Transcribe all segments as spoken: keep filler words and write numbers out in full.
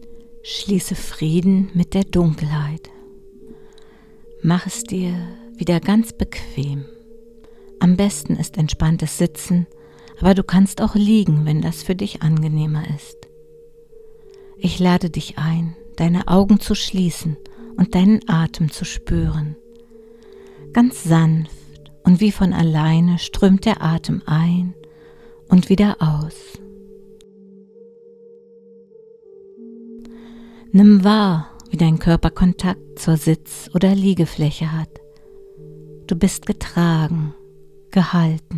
Schließe Frieden mit der Dunkelheit. Mach es dir wieder ganz bequem. Am besten ist entspanntes Sitzen, aber du kannst auch liegen, wenn das für dich angenehmer ist. Ich lade dich ein, deine Augen zu schließen und deinen Atem zu spüren. Ganz sanft und wie von alleine strömt der Atem ein und wieder aus. Nimm wahr, wie dein Körper Kontakt zur Sitz- oder Liegefläche hat. Du bist getragen, gehalten.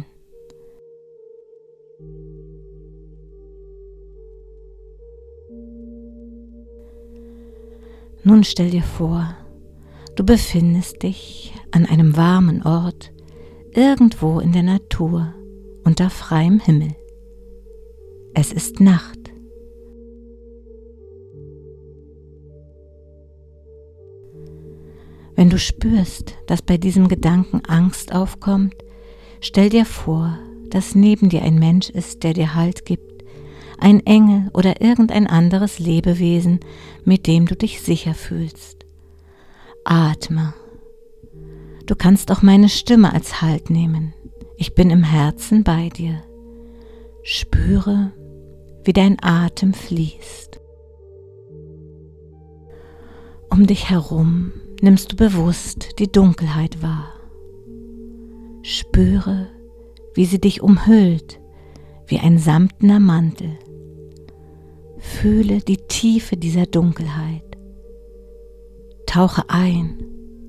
Nun stell dir vor, du befindest dich an einem warmen Ort, irgendwo in der Natur, unter freiem Himmel. Es ist Nacht. Wenn du spürst, dass bei diesem Gedanken Angst aufkommt, stell dir vor, dass neben dir ein Mensch ist, der dir Halt gibt, ein Engel oder irgendein anderes Lebewesen, mit dem du dich sicher fühlst. Atme. Du kannst auch meine Stimme als Halt nehmen. Ich bin im Herzen bei dir. Spüre, wie dein Atem fließt. Um dich herum nimmst du bewusst die Dunkelheit wahr. Spüre, wie sie dich umhüllt, wie ein samtner Mantel. Fühle die Tiefe dieser Dunkelheit. Tauche ein.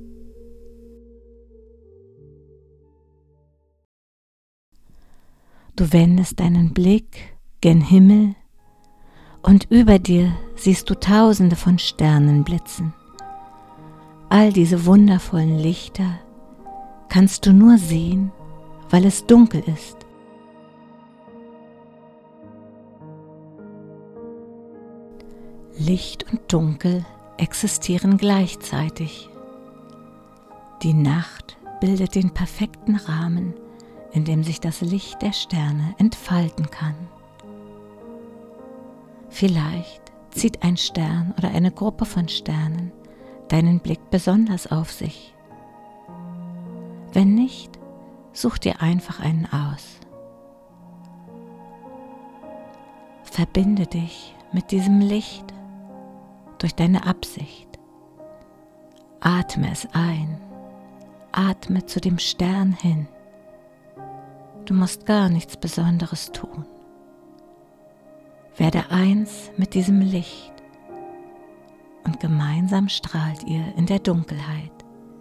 Du wendest deinen Blick gen Himmel und über dir siehst du Tausende von Sternen blitzen. All diese wundervollen Lichter kannst du nur sehen, weil es dunkel ist. Licht und Dunkel existieren gleichzeitig. Die Nacht bildet den perfekten Rahmen, in dem sich das Licht der Sterne entfalten kann. Vielleicht zieht ein Stern oder eine Gruppe von Sternen deinen Blick besonders auf sich. Wenn nicht, such dir einfach einen aus. Verbinde dich mit diesem Licht durch deine Absicht. Atme es ein, atme zu dem Stern hin. Du musst gar nichts Besonderes tun. Werde eins mit diesem Licht und gemeinsam strahlt ihr in der Dunkelheit.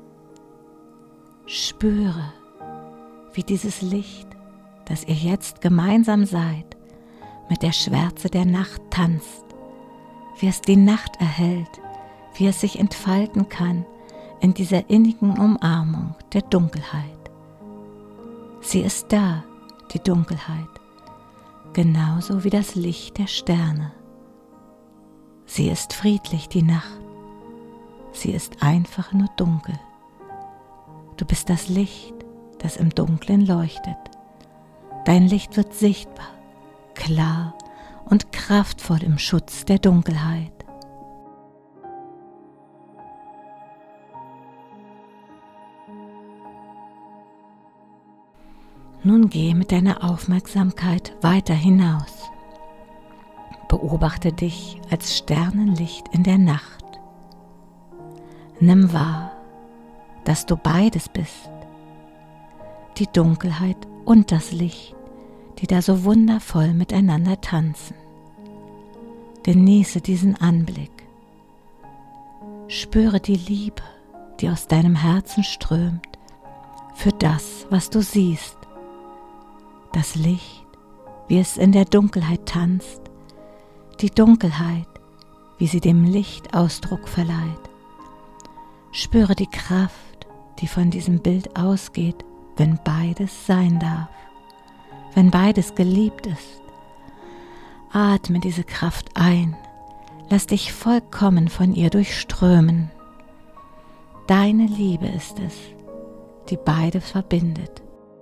Spüre, wie dieses Licht, das ihr jetzt gemeinsam seid, mit der Schwärze der Nacht tanzt, wie es die Nacht erhält, wie es sich entfalten kann in dieser innigen Umarmung der Dunkelheit. Sie ist da, die Dunkelheit, genauso wie das Licht der Sterne. Sie ist friedlich, die Nacht. Sie ist einfach nur dunkel. Du bist das Licht, das im Dunklen leuchtet. Dein Licht wird sichtbar, klar und kraftvoll im Schutz der Dunkelheit. Nun geh mit deiner Aufmerksamkeit weiter hinaus. Beobachte dich als Sternenlicht in der Nacht. Nimm wahr, dass du beides bist. Die Dunkelheit und das Licht, die da so wundervoll miteinander tanzen. Genieße diesen Anblick. Spüre die Liebe, die aus deinem Herzen strömt, für das, was du siehst. Das Licht, wie es in der Dunkelheit tanzt, die Dunkelheit, wie sie dem Licht Ausdruck verleiht. Spüre die Kraft, die von diesem Bild ausgeht, wenn beides sein darf, wenn beides geliebt ist. Atme diese Kraft ein, lass dich vollkommen von ihr durchströmen. Deine Liebe ist es, die beide verbindet.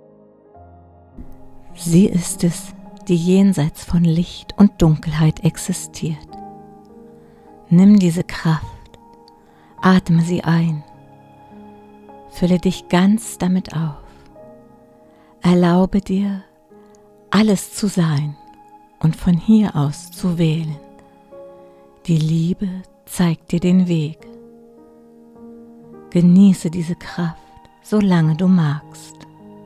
Sie ist es, die jenseits von Licht und Dunkelheit existiert. Nimm diese Kraft, atme sie ein, fülle dich ganz damit auf. Erlaube dir, alles zu sein und von hier aus zu wählen. Die Liebe zeigt dir den Weg. Genieße diese Kraft, solange du magst.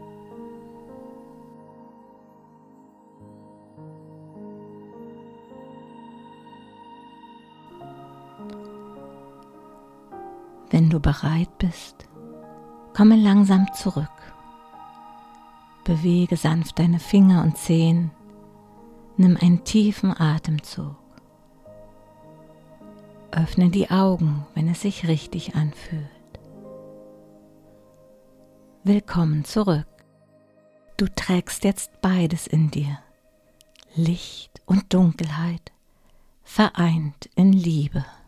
Wenn du bereit bist, komme langsam zurück. Bewege sanft deine Finger und Zehen. Nimm einen tiefen Atemzug. Öffne die Augen, wenn es sich richtig anfühlt. Willkommen zurück. Du trägst jetzt beides in dir. Licht und Dunkelheit, vereint in Liebe.